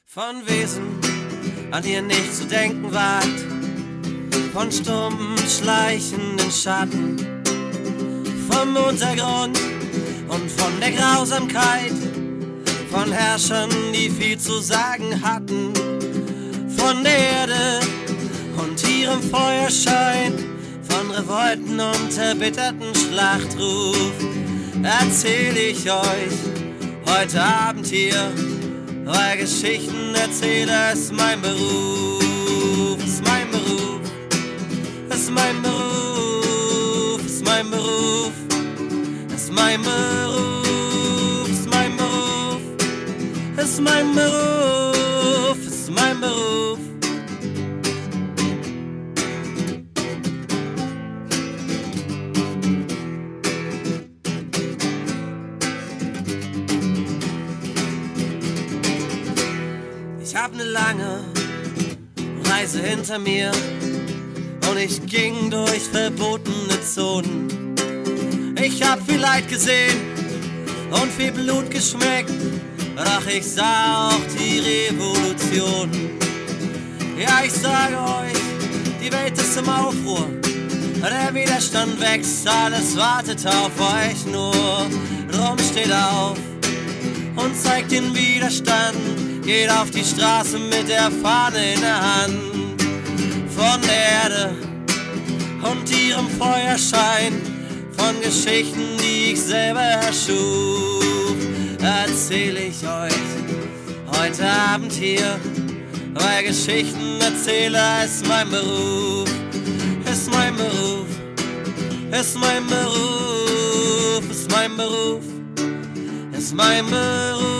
Von Wesen, an die ihr nicht zu denken wagt, von stummen, schleichenden Schatten, vom Untergrund und von der Grausamkeit, von Herrschern, die viel zu sagen hatten, von der Erde und ihrem Feuerschein, von Revolten und erbitterten Schlachtruf, erzähl ich euch heute Abend hier, weil Geschichten erzählen ist mein Beruf, ist mein Beruf, ist mein Beruf, ist mein Beruf, ist mein Beruf, ist mein Beruf, ist mein Beruf, ist mein Beruf. Ich hab ne lange Reise hinter mir und ich ging durch verbotene Zonen. Ich hab viel Leid gesehen und viel Blut geschmeckt, doch ich sah auch die Revolution. Ja, ich sage euch, die Welt ist im Aufruhr, der Widerstand wächst, alles wartet auf euch nur. Drum steht auf und zeigt den Widerstand, geht auf die Straße mit der Fahne in der Hand. Von der Erde und ihrem Feuerschein, von Geschichten, die ich selber erschuf, erzähl ich euch heute Abend hier, weil Geschichten erzähler ist mein Beruf, ist mein Beruf, ist mein Beruf, ist mein Beruf, ist mein Beruf.